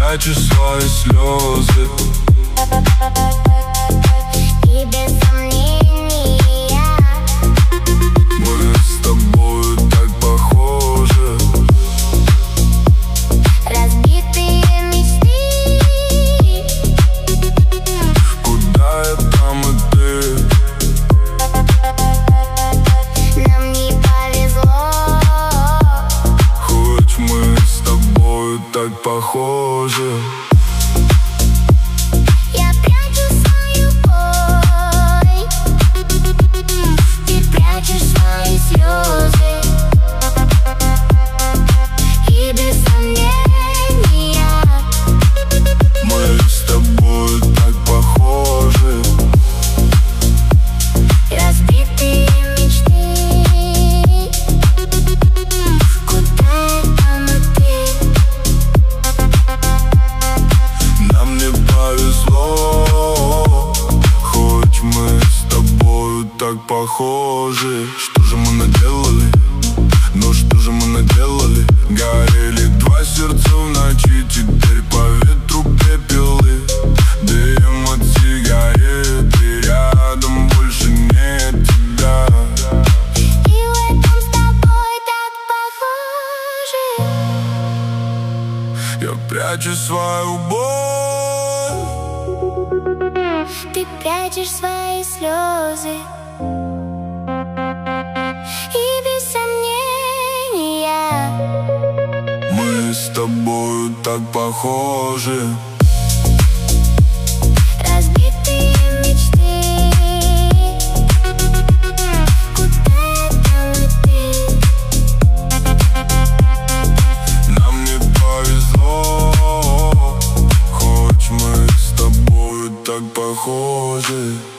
прячешь свои слезы. И без сомнения Мы с тобою так похожи. разбитые мечты. Куда я, там и ты. Нам не повезло. Хоть мы с тобою так похожи. Я прячу свою боль, ты прячешь свои слезы. И без сомнения Мы с тобою так похожи. разбитые мечты. Куда там и ты? Нам не повезло. Хоть мы с тобою так похожи. Что же мы наделали? Ну что же мы наделали? Горели два сердца в ночи, теперь по ветру пепелы. Дым от сигарет, и рядом больше нет тебя. И в этом с тобой так похожи. Я прячу свою боль. Ты прячешь свои слезы. И без сомнения Мы с тобою так похожи. разбитые мечты. Куда там и ты? Нам не повезло. Хоть мы с тобою так похожи.